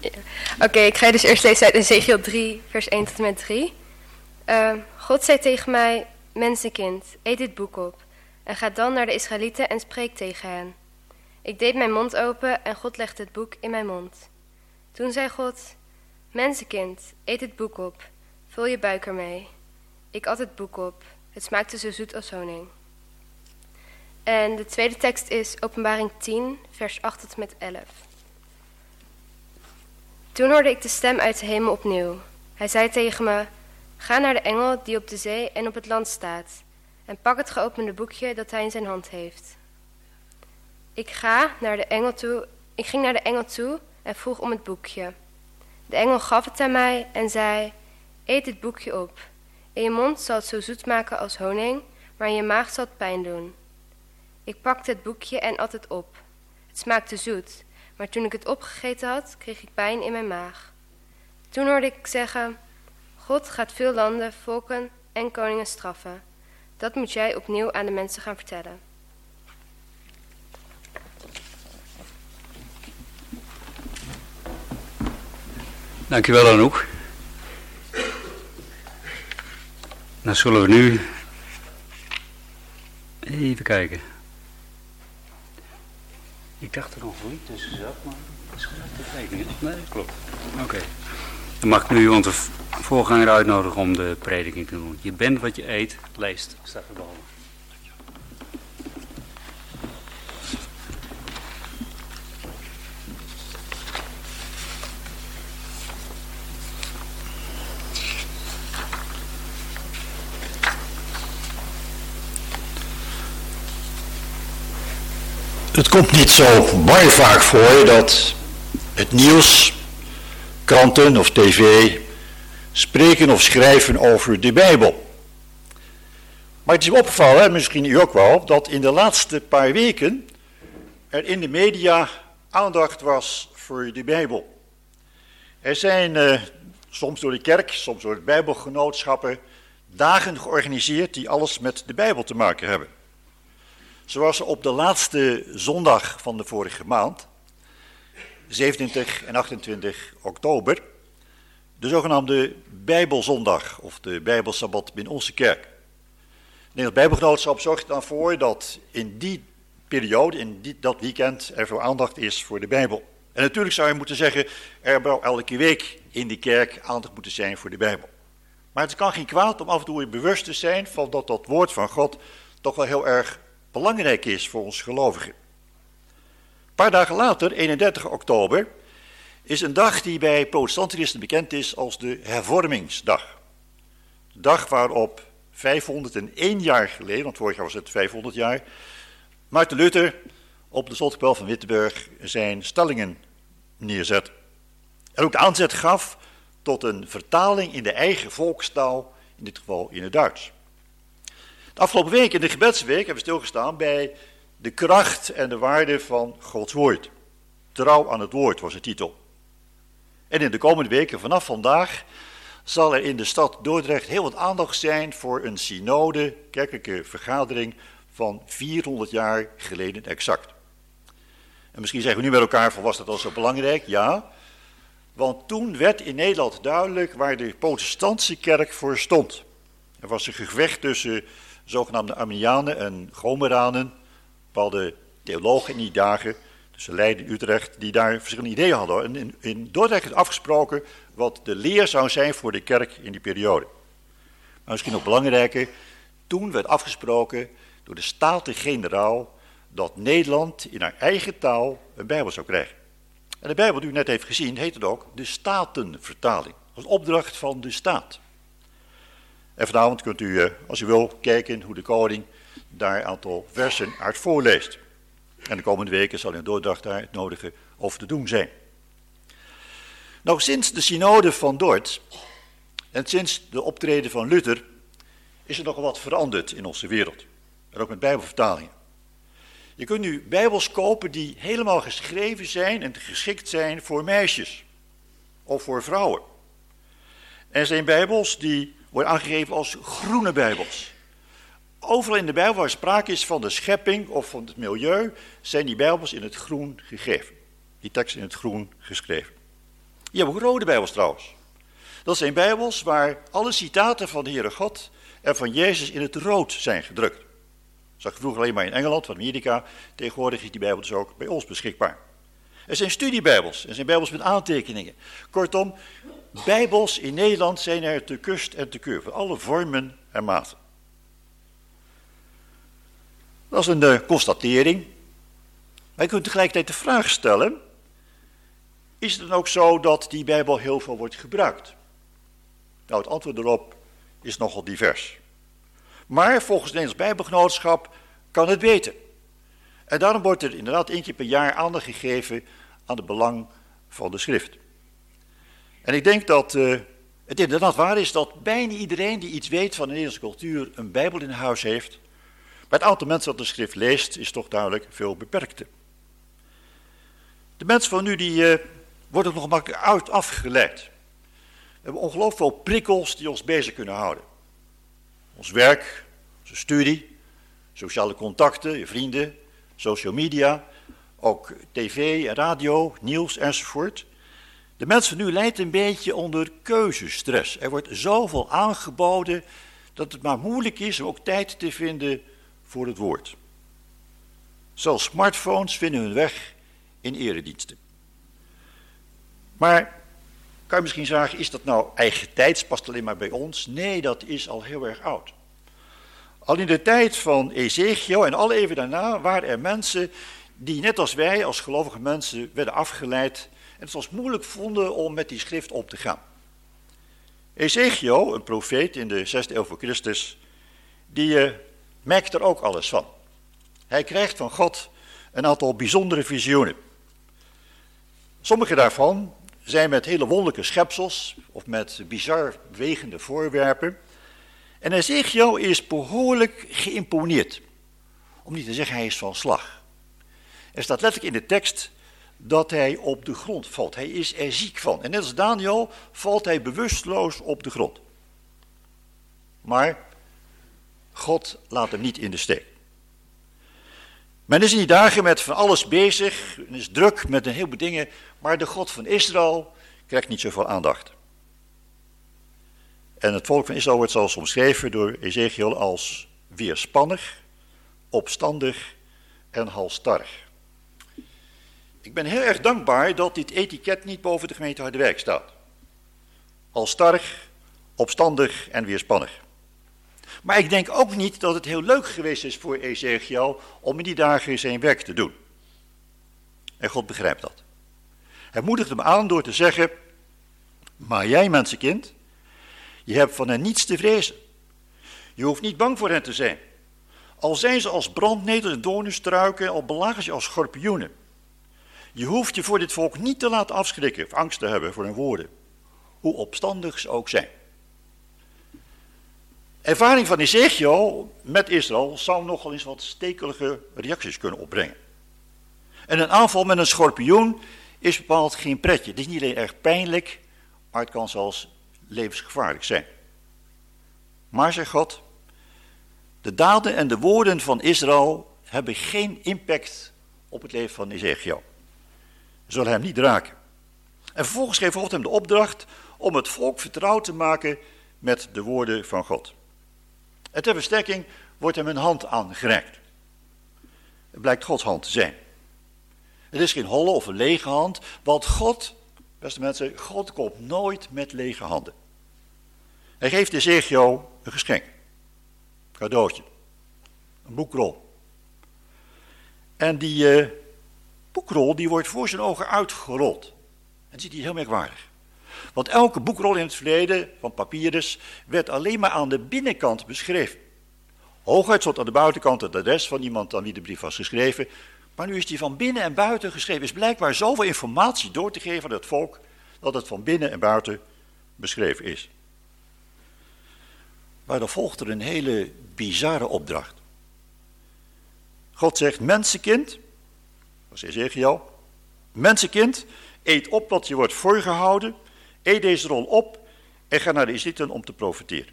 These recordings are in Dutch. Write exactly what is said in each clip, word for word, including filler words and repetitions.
Oké, okay, ik ga je dus eerst lezen uit Ezechiel drie, vers één tot en met drie. Uh, God zei tegen mij, mensenkind, eet dit boek op. En ga dan naar de Israëlieten en spreek tegen hen. Ik deed mijn mond open en God legde het boek in mijn mond. Toen zei God, mensenkind, eet het boek op. Vul je buik ermee. Ik at het boek op. Het smaakte zo zoet als honing. En de tweede tekst is Openbaring tien, vers acht tot en met elf. Toen hoorde ik de stem uit de hemel opnieuw. Hij zei tegen me, ga naar de engel die op de zee en op het land staat en pak het geopende boekje dat hij in zijn hand heeft. Ik, ga naar de engel toe, ik ging naar de engel toe en vroeg om het boekje. De engel gaf het aan mij en zei, eet dit boekje op. In je mond zal het zo zoet maken als honing, maar in je maag zal het pijn doen. Ik pakte het boekje en at het op. Het smaakte zoet, maar toen ik het opgegeten had, kreeg ik pijn in mijn maag. Toen hoorde ik zeggen, God gaat veel landen, volken en koningen straffen. Dat moet jij opnieuw aan de mensen gaan vertellen. Dankjewel, Anouk. Dan zullen we nu even kijken. Ik dacht er nog een lied tussen zat, maar dat is gelijk te tekenen. Nee, klopt. Oké. Okay. Dan mag ik nu onze voorganger uitnodigen om de prediking te doen. Je bent wat je eet, leest, staat erboven. Het komt niet zo baie vaak voor dat het nieuws, kranten of tv spreken of schrijven over de Bijbel. Maar het is me opgevallen, misschien u ook wel, dat in de laatste paar weken er in de media aandacht was voor de Bijbel. Er zijn uh, soms door de kerk, soms door de Bijbelgenootschappen dagen georganiseerd die alles met de Bijbel te maken hebben. Zoals op de laatste zondag van de vorige maand, zevenentwintig en achtentwintig oktober, de zogenaamde Bijbelzondag of de Bijbelsabbat binnen onze kerk. Het Bijbelgenootschap zorgt dan voor dat in die periode, in die, dat weekend, er veel aandacht is voor de Bijbel. En natuurlijk zou je moeten zeggen, er zou elke week in de kerk aandacht moeten zijn voor de Bijbel. Maar het kan geen kwaad om af en toe bewust te zijn van dat dat woord van God toch wel heel erg belangrijk is voor ons gelovigen. Een paar dagen later, eenendertig oktober, is een dag die bij protestante christenen bekend is als de hervormingsdag. De dag waarop vijfhonderdéén jaar geleden, want vorig jaar was het vijfhonderd jaar, Maarten Luther op de Zotskapel van Wittenberg zijn stellingen neerzet. En ook de aanzet gaf tot een vertaling in de eigen volkstaal, in dit geval in het Duits. De afgelopen week, in de gebedsweek, hebben we stilgestaan bij de kracht en de waarde van Gods woord. Trouw aan het woord was de titel. En in de komende weken, vanaf vandaag, zal er in de stad Dordrecht heel wat aandacht zijn voor een synode, kerkelijke vergadering van vierhonderd jaar geleden exact. En misschien zeggen we nu met elkaar van, was dat al zo belangrijk? Ja, want toen werd in Nederland duidelijk waar de protestantse kerk voor stond. Er was een gevecht tussen zogenaamde Arminianen en Gomeranen, bepaalde theologen in die dagen, tussen Leiden en Utrecht, die daar verschillende ideeën hadden. En in, in Dordrecht is afgesproken wat de leer zou zijn voor de kerk in die periode. Maar misschien nog belangrijker, toen werd afgesproken door de Staten-Generaal dat Nederland in haar eigen taal een Bijbel zou krijgen. En de Bijbel die u net heeft gezien, heet het ook de Statenvertaling, als opdracht van de staat. En vanavond kunt u, als u wil, kijken hoe de koning daar een aantal versen uit voorleest. En de komende weken zal in Dordrecht daar het nodige over te doen zijn. Nou, sinds de synode van Dort en sinds de optreden van Luther is er nogal wat veranderd in onze wereld. En ook met bijbelvertalingen. Je kunt nu bijbels kopen die helemaal geschreven zijn en geschikt zijn voor meisjes of voor vrouwen. En er zijn bijbels die worden aangegeven als groene bijbels. Overal in de Bijbel waar sprake is van de schepping of van het milieu, zijn die bijbels in het groen gegeven. Die teksten in het groen geschreven. Je hebt ook rode Bijbels trouwens. Dat zijn Bijbels waar alle citaten van de Heere God en van Jezus in het rood zijn gedrukt. Dat zag je vroeger alleen maar in Engeland, van Amerika. Tegenwoordig is die Bijbel dus ook bij ons beschikbaar. Er zijn studiebijbels, er zijn Bijbels met aantekeningen. Kortom, Bijbels in Nederland zijn er te kust en te keur, van alle vormen en maten. Dat is een uh, constatering. Maar je kunt tegelijkertijd de vraag stellen, is het dan ook zo dat die Bijbel heel veel wordt gebruikt? Nou, het antwoord erop is nogal divers. Maar volgens het Nederlands Bijbelgenootschap kan het beter. En daarom wordt er inderdaad één keer per jaar aandacht gegeven aan het belang van de schrift. En ik denk dat uh, het inderdaad waar is dat bijna iedereen die iets weet van de Nederlandse cultuur een Bijbel in huis heeft. Maar het aantal mensen dat de schrift leest is toch duidelijk veel beperkter. De mensen van nu die uh, worden nog makkelijk uit afgeleid. We hebben ongelooflijk veel prikkels die ons bezig kunnen houden. Ons werk, onze studie, sociale contacten, je vrienden, social media, ook tv en radio, nieuws enzovoort. De mensen van nu lijden een beetje onder keuzestress. Er wordt zoveel aangeboden dat het maar moeilijk is om ook tijd te vinden voor het woord. Zelfs smartphones vinden hun weg in erediensten. Maar kan je misschien zeggen, is dat nou eigen tijds, past alleen maar bij ons? Nee, dat is al heel erg oud. Al in de tijd van Ezechiel en alle eeuwen daarna waren er mensen die net als wij, als gelovige mensen, werden afgeleid en het was moeilijk vonden om met die schrift om te gaan. Ezechiel, een profeet in de zesde eeuw voor Christus, die uh, merkt er ook alles van. Hij krijgt van God een aantal bijzondere visioenen. Sommige daarvan zijn met hele wonderlijke schepsels of met bizar wegende voorwerpen. En Ezechiel is behoorlijk geïmponeerd. Om niet te zeggen, hij is van slag. Er staat letterlijk in de tekst dat hij op de grond valt. Hij is er ziek van. En net als Daniel valt hij bewusteloos op de grond. Maar God laat hem niet in de steek. Men is in die dagen met van alles bezig, en is druk met een heleboel dingen, maar de God van Israël krijgt niet zoveel aandacht. En het volk van Israël wordt zelfs omschreven door Ezechiel als weerspannig, opstandig en halstarrig. Ik ben heel erg dankbaar dat dit etiket niet boven de gemeente Harderwijk staat. Halstarrig, opstandig en weerspannig. Maar ik denk ook niet dat het heel leuk geweest is voor Ezechiel om in die dagen zijn werk te doen. En God begrijpt dat. Hij moedigt hem aan door te zeggen, maar jij mensenkind, je hebt van hen niets te vrezen. Je hoeft niet bang voor hen te zijn. Al zijn ze als brandnetels en doornenstruiken, al belagen ze als schorpioenen. Je hoeft je voor dit volk niet te laten afschrikken of angst te hebben voor hun woorden, hoe opstandig ze ook zijn. Ervaring van Ezechiel met Israël zou nogal eens wat stekelige reacties kunnen opbrengen. En een aanval met een schorpioen is bepaald geen pretje. Het is niet alleen erg pijnlijk, maar het kan zelfs levensgevaarlijk zijn. Maar, zegt God, de daden en de woorden van Israël hebben geen impact op het leven van Ezechiel. Ze zullen hem niet raken. En vervolgens geeft God hem de opdracht om het volk vertrouwd te maken met de woorden van God. En ter versterking wordt hem een hand aangereikt. Het blijkt Gods hand te zijn. Het is geen holle of een lege hand, want God, beste mensen, God komt nooit met lege handen. Hij geeft Ezechiel een geschenk, een cadeautje, een boekrol. En die uh, boekrol die wordt voor zijn ogen uitgerold. En dat ziet hij heel merkwaardig. Want elke boekrol in het verleden, van papyrus, werd alleen maar aan de binnenkant beschreven. Hooguit stond aan de buitenkant het adres van iemand aan wie de brief was geschreven. Maar nu is die van binnen en buiten geschreven. Is blijkbaar zoveel informatie door te geven aan het volk, dat het van binnen en buiten beschreven is. Maar dan volgt er een hele bizarre opdracht. God zegt, mensenkind, dat is Ezechiel, mensenkind, eet op wat je wordt voorgehouden, eet deze rol op en ga naar de Israëlieten om te profiteren.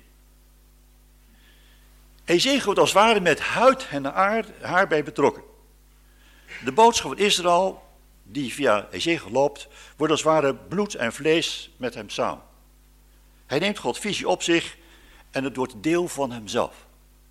Ezechiel wordt als het ware met huid en haar, haar bij betrokken. De boodschap van Israël die via Ezechiel loopt, wordt als het ware bloed en vlees met hem samen. Hij neemt Gods visie op zich en het wordt deel van hemzelf.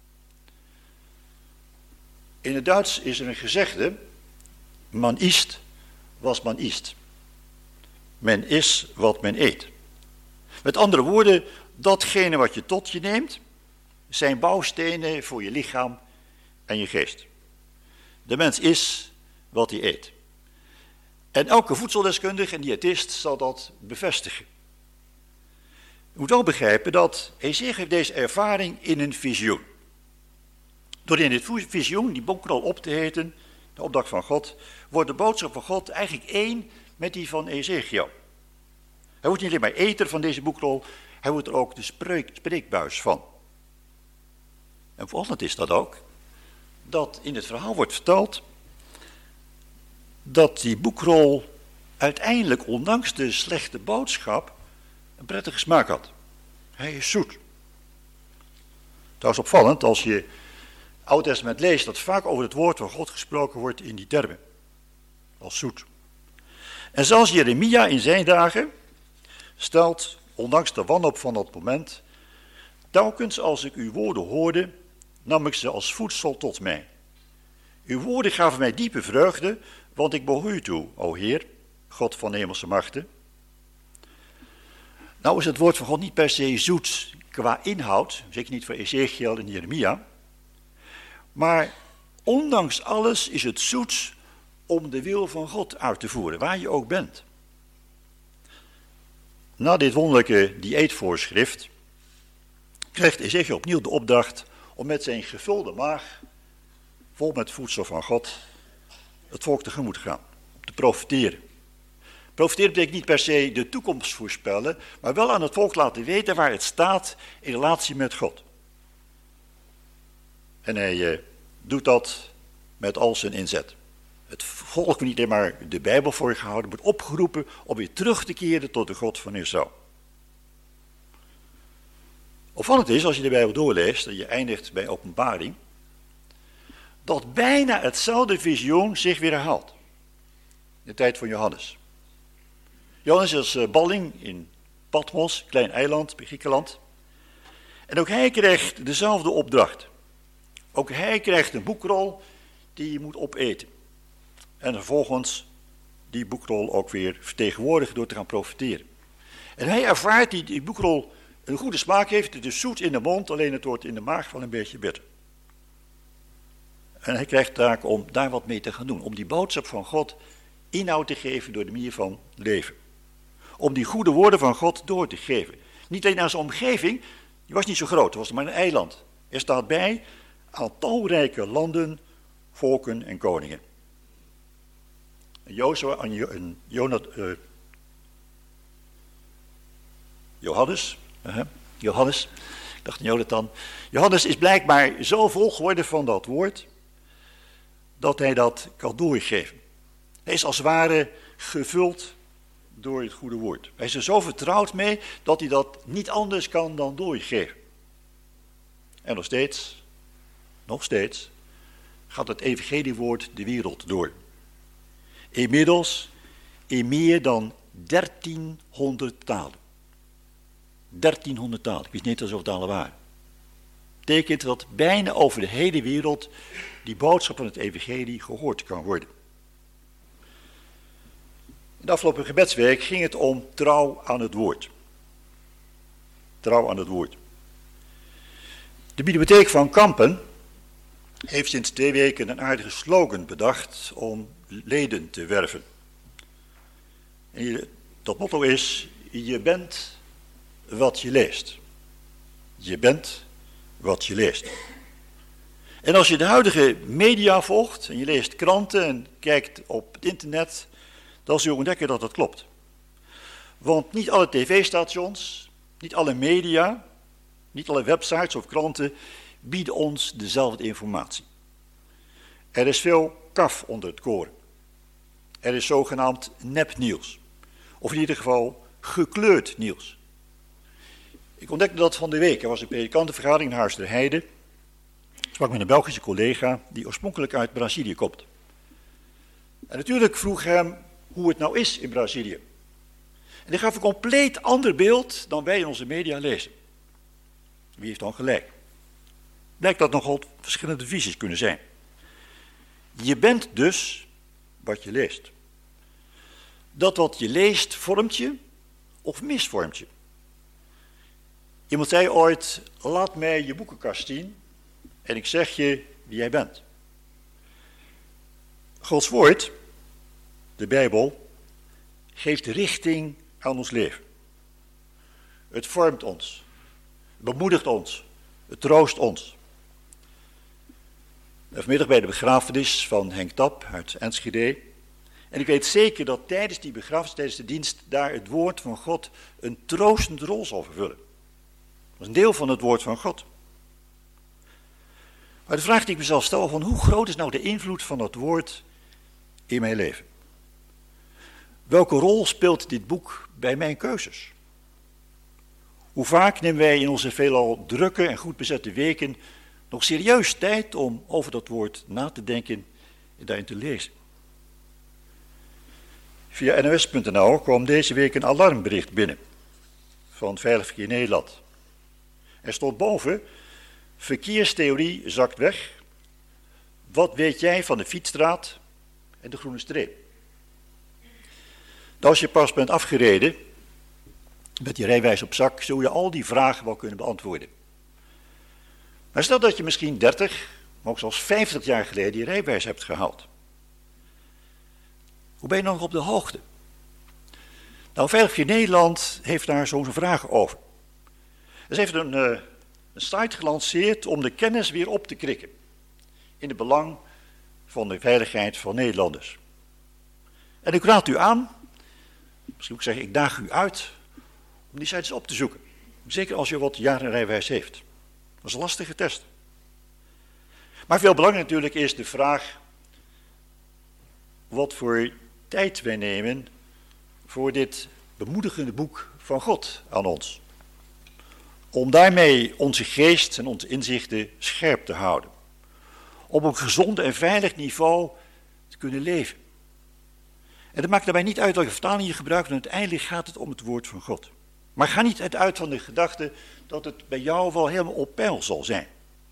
In het Duits is er een gezegde, man ist was man ist. Men is wat men eet. Met andere woorden, datgene wat je tot je neemt, zijn bouwstenen voor je lichaam en je geest. De mens is wat hij eet. En elke voedseldeskundige en diëtist zal dat bevestigen. Je moet ook begrijpen dat Ezechiel heeft deze ervaring in een visioen. Door in dit visioen die boekrol op te heten, de opdracht van God, wordt de boodschap van God eigenlijk één met die van Ezechiel. Hij wordt niet alleen maar eter van deze boekrol, hij wordt er ook de spreek, spreekbuis van. En volgend is dat ook, dat in het verhaal wordt verteld dat die boekrol uiteindelijk, ondanks de slechte boodschap, een prettige smaak had. Hij is zoet. Trouwens opvallend, als je Oud Testament leest, dat vaak over het woord van God gesproken wordt in die termen. Als zoet. En zelfs Jeremia in zijn dagen stelt, ondanks de wanhoop van dat moment, telkens als ik uw woorden hoorde, nam ik ze als voedsel tot mij. Uw woorden gaven mij diepe vreugde, want ik behoor u toe, o Heer, God van hemelse machten. Nou is het woord van God niet per se zoet qua inhoud, zeker niet voor Ezechiel en Jeremia. Maar ondanks alles is het zoet om de wil van God uit te voeren, waar je ook bent. Na dit wonderlijke dieetvoorschrift krijgt Ezechiel opnieuw de opdracht om met zijn gevulde maag, vol met voedsel van God, het volk tegemoet te gaan, te profiteren. Profiteren betekent niet per se de toekomst voorspellen, maar wel aan het volk laten weten waar het staat in relatie met God. En hij uh, doet dat met al zijn inzet. Het volk wordt niet alleen maar de Bijbel voorgehouden, wordt opgeroepen om weer terug te keren tot de God van Israël. Opvallend is, als je de Bijbel doorleest en je eindigt bij Openbaring, dat bijna hetzelfde visioen zich weer herhaalt. In de tijd van Johannes. Johannes is uh, balling in Patmos, klein eiland bij Griekenland. En ook hij krijgt dezelfde opdracht. Ook hij krijgt een boekrol die je moet opeten. En vervolgens die boekrol ook weer vertegenwoordigen door te gaan profiteren. En hij ervaart die die boekrol een goede smaak heeft. Het is zoet in de mond, alleen het wordt in de maag wel een beetje bitter. En hij krijgt de taak om daar wat mee te gaan doen. Om die boodschap van God inhoud te geven door de manier van leven. Om die goede woorden van God door te geven. Niet alleen aan zijn omgeving, die was niet zo groot, het was maar een eiland. Er staat bij aan talrijke landen, volken en koningen. En Jozua en Jonat, uh, Johannes, uh, Johannes, ik dacht aan Jonathan. Johannes is blijkbaar zo vol geworden van dat woord, dat hij dat kan doorgeven. Hij is als het ware gevuld door het goede woord. Hij is er zo vertrouwd mee, dat hij dat niet anders kan dan doorgeven. En nog steeds, nog steeds, gaat het evangeliewoord de wereld door. Inmiddels in meer dan dertienhonderd talen. dertienhonderd talen, ik wist niet dat zoveel talen waren. Betekent dat bijna over de hele wereld die boodschap van het evangelie gehoord kan worden. In de afgelopen gebedsweek ging het om trouw aan het woord. Trouw aan het woord. De bibliotheek van Kampen heeft sinds twee weken een aardige slogan bedacht om leden te werven. En je, dat motto is, je bent wat je leest. Je bent wat je leest. En als je de huidige media volgt en je leest kranten en kijkt op het internet, dan zul je ontdekken dat dat klopt. Want niet alle tv-stations, niet alle media, niet alle websites of kranten bieden ons dezelfde informatie. Er is veel kaf onder het koren. Er is zogenaamd nepnieuws. Of in ieder geval gekleurd nieuws. Ik ontdekte dat van de week. Er was een predikantenvergadering in Huis ter Heide. Ik sprak met een Belgische collega die oorspronkelijk uit Brazilië komt. En natuurlijk vroeg hem hoe het nou is in Brazilië. En hij gaf een compleet ander beeld dan wij in onze media lezen. Wie heeft dan gelijk? Blijkt dat nogal verschillende visies kunnen zijn. Je bent dus wat je leest. Dat wat je leest vormt je of misvormt je. Iemand zei ooit, laat mij je boekenkast zien en ik zeg je wie jij bent. Gods woord, de Bijbel, geeft richting aan ons leven. Het vormt ons, het bemoedigt ons, het troost ons. Vanmiddag bij de begrafenis van Henk Tap uit Enschede. En ik weet zeker dat tijdens die begrafenis, tijdens de dienst, daar het woord van God een troostende rol zal vervullen. Dat is een deel van het woord van God. Maar de vraag die ik mezelf stel, van hoe groot is nou de invloed van dat woord in mijn leven? Welke rol speelt dit boek bij mijn keuzes? Hoe vaak nemen wij in onze veelal drukke en goed bezette weken nog serieus tijd om over dat woord na te denken en daarin te lezen? Via N O S punt N L kwam deze week een alarmbericht binnen van Veilig Verkeer Nederland. Er stond boven, verkeerstheorie zakt weg. Wat weet jij van de fietsstraat en de groene streep? Nou, als je pas bent afgereden, met die rijwijs op zak, zul je al die vragen wel kunnen beantwoorden. Maar stel dat je misschien dertig, maar ook zelfs vijftig jaar geleden die rijwijs hebt gehaald. Hoe ben je dan nog op de hoogte? Nou, Veilig Verkeer Nederland heeft daar zo'n vragen over. Ze heeft een, uh, een site gelanceerd om de kennis weer op te krikken. In het belang van de veiligheid van Nederlanders. En ik raad u aan, misschien moet ik zeggen, ik daag u uit om die sites op te zoeken. Zeker als je wat jaren rijwijs heeft. Dat is een lastige test. Maar veel belangrijker natuurlijk is de vraag wat voor tijd wij nemen voor dit bemoedigende boek van God aan ons. Om daarmee onze geest en onze inzichten scherp te houden. Op een gezond en veilig niveau te kunnen leven. En het maakt daarbij niet uit welke vertaling je gebruikt, want uiteindelijk gaat het om het woord van God. Maar ga niet uit van de gedachte dat het bij jou wel helemaal op peil zal zijn.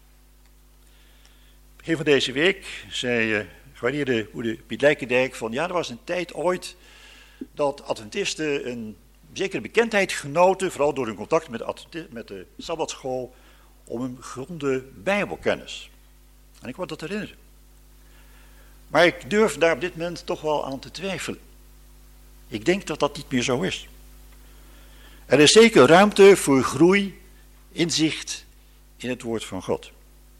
Begin van deze week zei uh, gewaardeerde moeder Piet Lijkendijk van ja, er was een tijd ooit dat Adventisten een zekere bekendheid genoten, vooral door hun contact met de, met de Sabbatschool, om een gegronde Bijbelkennis. En ik word dat herinneren. Maar ik durf daar op dit moment toch wel aan te twijfelen. Ik denk dat dat niet meer zo is. Er is zeker ruimte voor groei, inzicht in het woord van God.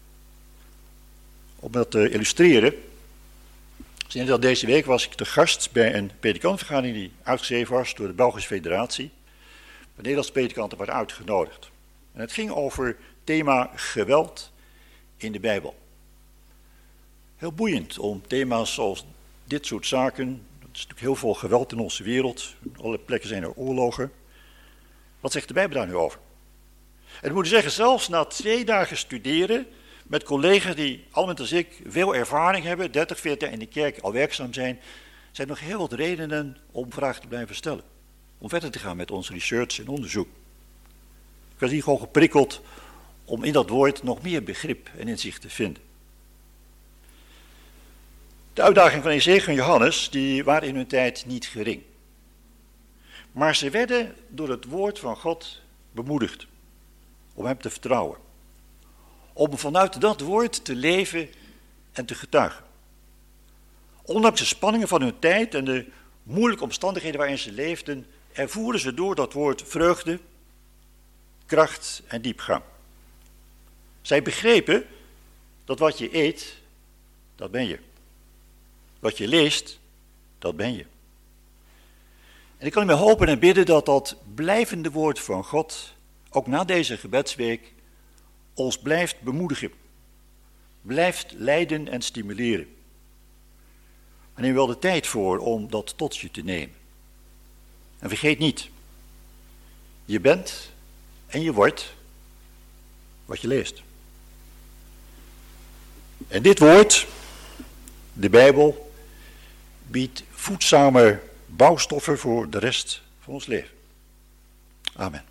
Om dat te illustreren, sinds dat deze week was ik te gast bij een predikantenvergadering die uitgeschreven was door de Belgische Federatie. De Nederlandse predikanten waren uitgenodigd. En het ging over het thema geweld in de Bijbel. Heel boeiend om thema's zoals dit soort zaken, er is natuurlijk heel veel geweld in onze wereld, op alle plekken zijn er oorlogen. Wat zegt de Bijbel daar nu over? En ik moet zeggen, zelfs na twee dagen studeren met collega's die allemaal als ik veel ervaring hebben, dertig, veertig jaar in de kerk al werkzaam zijn, zijn er nog heel wat redenen om vragen te blijven stellen. Om verder te gaan met ons research en onderzoek. Ik was hier gewoon geprikkeld om in dat woord nog meer begrip en inzicht te vinden. De uitdagingen van Ezechiel en Johannes, die waren in hun tijd niet gering. Maar ze werden door het woord van God bemoedigd om hem te vertrouwen. Om vanuit dat woord te leven en te getuigen. Ondanks de spanningen van hun tijd en de moeilijke omstandigheden waarin ze leefden, ervoeren ze door dat woord vreugde, kracht en diepgang. Zij begrepen dat wat je eet, dat ben je. Wat je leest, dat ben je. En ik kan me hopen en bidden dat dat blijvende woord van God, ook na deze gebedsweek, ons blijft bemoedigen. Blijft leiden en stimuleren. En neem wel de tijd voor om dat tot je te nemen. En vergeet niet, je bent en je wordt wat je leest. En dit woord, de Bijbel, biedt voedzame bouwstoffen voor de rest van ons leven. Amen.